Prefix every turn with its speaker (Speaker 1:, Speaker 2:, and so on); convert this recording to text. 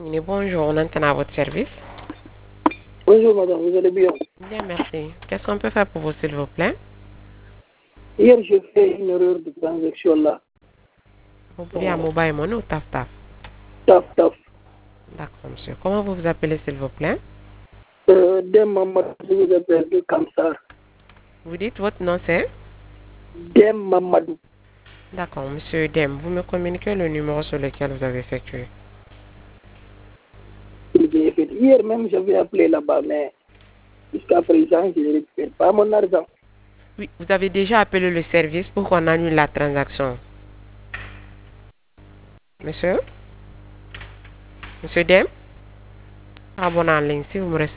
Speaker 1: Oui, bonjour, on entend à votre service.
Speaker 2: Bonjour madame, vous allez bien?
Speaker 1: Bien, merci. Qu'est-ce qu'on peut faire pour vous, s'il vous plaît?
Speaker 2: Hier, j'ai fait une erreur de transaction là.
Speaker 1: Vous voulez à mobile money ou taf taf?
Speaker 2: Taf, taf.
Speaker 1: D'accord, monsieur. Comment vous vous appelez, s'il vous plaît?
Speaker 2: Dem Mamadou, je vous appelle de Kamsar.
Speaker 1: Vous dites votre nom, c'est?
Speaker 2: Dem Mamadou.
Speaker 1: D'accord, monsieur Dem. Vous me communiquez le numéro sur lequel vous avez effectué.
Speaker 2: Hier même, j'avais appelé là-bas, mais jusqu'à présent, je ne récupère pas mon argent.
Speaker 1: Oui, vous avez déjà appelé le service pour qu'on annule la transaction. Monsieur? Monsieur Dem? Abonnez en ligne si vous me